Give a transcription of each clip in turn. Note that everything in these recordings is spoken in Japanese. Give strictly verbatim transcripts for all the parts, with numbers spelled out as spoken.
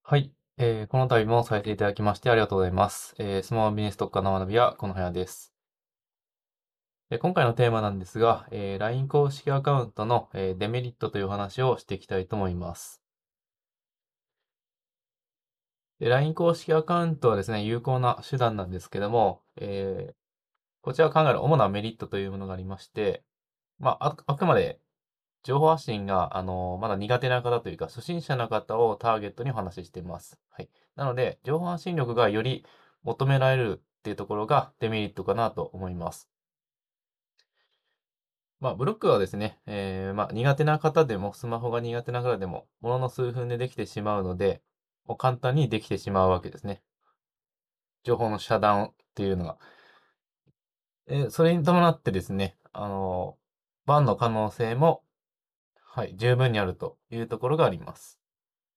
はい。えーこの度もさせていただきましてありがとうございます。えースモールビジネス特化の学びはこの部屋です。えー今回のテーマなんですが、えー ライン 公式アカウントの、えーデメリットというお話をしていきたいと思います。で ライン 公式アカウントはですね、有効な手段なんですけども、えーこちらが考える主なメリットというものがありまして、まあ、あ、あくまで情報発信が、あのまだ苦手な方というか、初心者の方をターゲットにお話ししています。はい。なので、情報発信力がより求められるっていうところがデメリットかなと思います。まあ、ブロックはですね、えー、まあ、苦手な方でも、スマホが苦手な方でも、ものの数分でできてしまうので、もう簡単にできてしまうわけですね。情報の遮断っていうのが。えーそれに伴ってですね、あのバンの可能性も、はい、十分にあるというところがあります。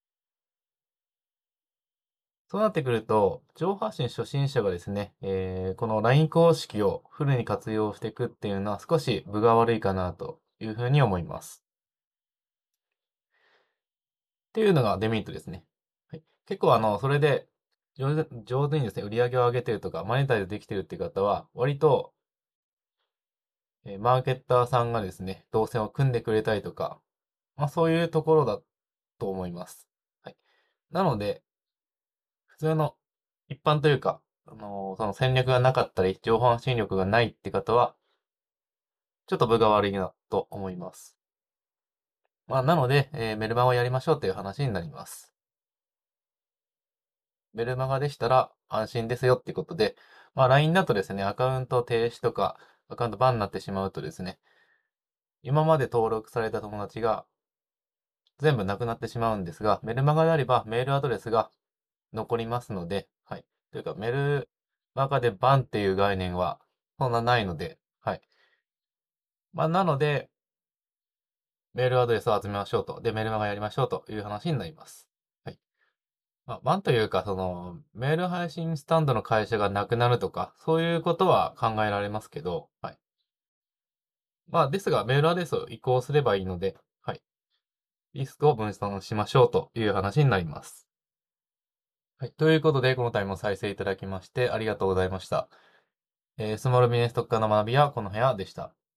そうなってくると、情報発信初心者がですね、えーこの ライン 公式をフルに活用していくっていうのは少し分が悪いかなというふうに思います。っていうのがデメリットですね。はい、結構あの、それで上手上手にですね、売り上げを上げてるとか、マネタイズできてるっていう方は、割と、えーマーケッターさんがですね、動線を組んでくれたりとか、まあそういうところだと思います。はい。なので、普通の一般というか、あのーその戦略がなかったり、情報発信力がないって方は、ちょっと分が悪いなと思います。まあ、なので、えーメルマガをやりましょうという話になります。メルマガでしたら安心ですよっていうことで、まあ、ライン だとですね、アカウント停止とか、アカウントバンになってしまうとですね、今まで登録された友達が全部なくなってしまうんですが、メルマガであればメールアドレスが残りますので、はい。というか、メルマガでバンっていう概念はそんなないので、はい。まあ、なので、メールアドレスを集めましょうと。で、メルマガやりましょうという話になります。はい。まあ、バンというか、その、メール配信スタンドの会社がなくなるとか、そういうことは考えられますけど、はい。まあ、ですが、メールアドレスを移行すればいいので、はい。リスクを分散しましょうという話になります。はい。ということで、この度も再生いただきましてありがとうございました。えースモールビジネス特化の学びはこの部屋でした。